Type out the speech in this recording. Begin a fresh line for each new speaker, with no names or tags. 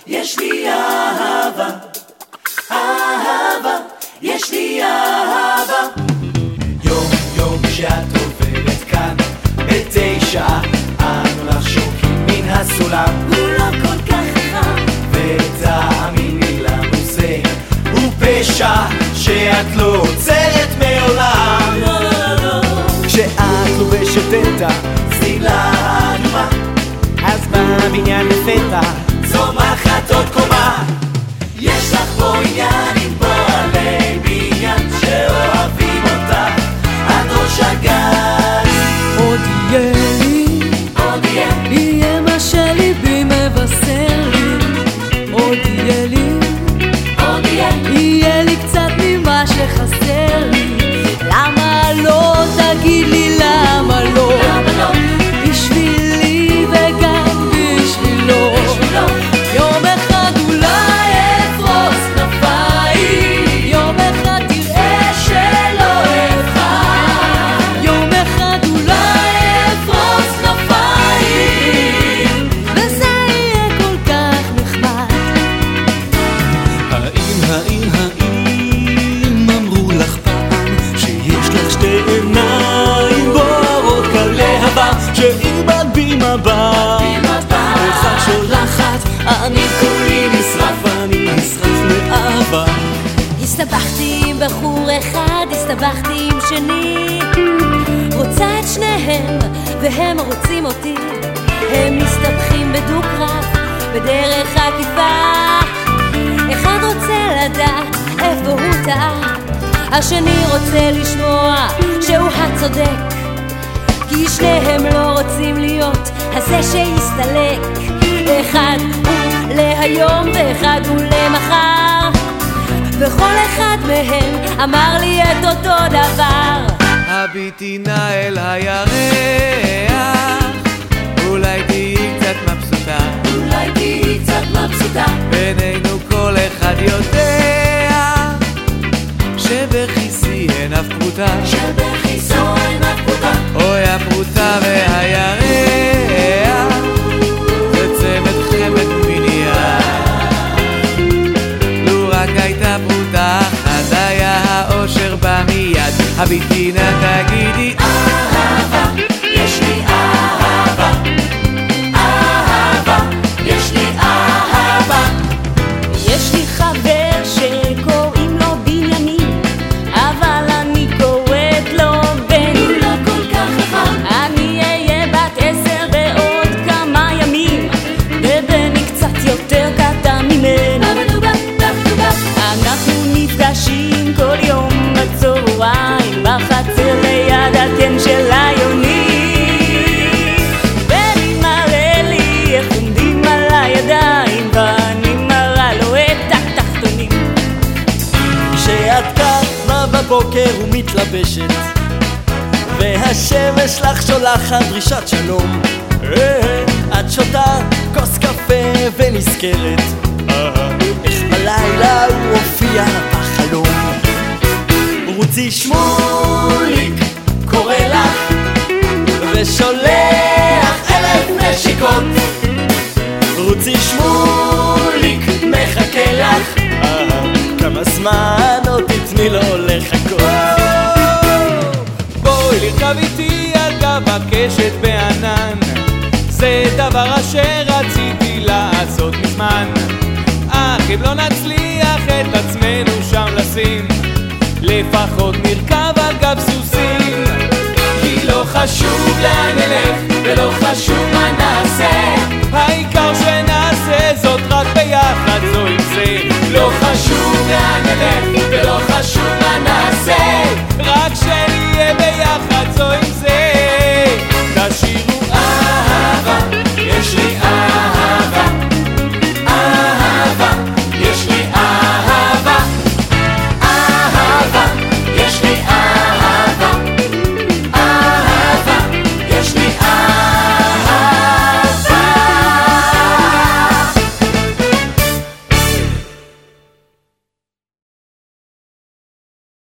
יש לי אהבה, אהבה, יש לי אהבה. יום יום שאת עוברת כאן ב9 אנו לך שוקים מן הסולם,
הוא לא כל כך חכם,
ותאמיני לנו זה הוא פשע שאת לא עוצרת מעולם.
לא לא לא,
כשאת לובשת את השמלה האדומה, אז בבניין לפתע צומחת עוד קומה. יש לך פה עניין עם פועלי בניין שאוהבים אותך עד ראש הגן.
עוד יהיה לי,
עוד
יהיה מה שליבי מבשר לי. עוד יהיה לי,
עוד
יהיה לי קצת ממה שחסר לי. למה לא? תגיד לי למה לא? בשבילי וגם בשבילו. יום אחד אולי אפרוס כנפיים, יום אחד תראה שלא אבחר. יום אחד אולי אפרוס כנפיים, וזה יהיה כל כך נחמד.
האם אמרו לך פעם שיש לך שתי עיניים בוערות כלהבה, שאיבד במבט אחד שולחת, אני כולי נשרף ואני נשרף מאהבה.
הסתבכתי עם בחור אחד, הסתבכתי עם שני, רוצה את שניהם והם רוצים אותי. הם מסתבכים בדו-קרב בדרך עקיפה, אחד רוצה לדעת איפה הוא טעה, השני רוצה לשמוע שהוא הצודק, כי שניהם לא רוצים להיות הזה שיסתלק. אחד הוא להיום ואחד הוא למחר, וכל אחד מהם אמר לי את אותו דבר.
הביטי נא אל הירח, אולי תהיי קצת מבסוטה,
אולי תהיי קצת מבסוטה.
בינינו כל אחד יודע שבכיסי אין אף פרוטה,
שבכיסו אין אף פרוטה.
אוי הפרוטה והירח זה צמד חמד מניעה. לו רק הייתה פרוטה אחת היה האושר בא מיד. הביטי נא תגידי אהבה, יש לי אהבה, אהבה, יש לי אהבה.
יש לי חבר שקוראים לו בנימין, אבל אני קוראת לו בן. הוא לא כל כך חכם, אני אהיה בת 10 בעוד כמה ימים, ובני קצת יותר קטן ממנו. אנחנו נפגשים כל יום בצהריים בחצר ליד הקן של היונים, בני מראה לי איך עומדים על הידיים, ואני מראה לו את התחתונים.
כשאת קמה בבוקר ומתלבשת והשמש לך שולחת דרישת שלום, את שותה כוס קפה ונזכרת איך בלילה הוא הופיע בחלום. רוצי שמוליק קורא לך ושולח 1000 נשיקות, רוצי שמוליק מחכה לך, כמה זמן עוד תתני לו לחכות. בואי לרכב איתי על גב הקשת בענן, זה דבר אשר רציתי לעשות מזמן, אך אם לא נצליח את עצמנו שם לשים, לפחות נרכב על גב סוסים. כי לא חשוב לאן נלך ולא חשוב מה נעשה, העיקר שנעשה זאת רק ביחד זו עם זה. לא חשוב לאן נלך ולא חשוב מה נעשה, רק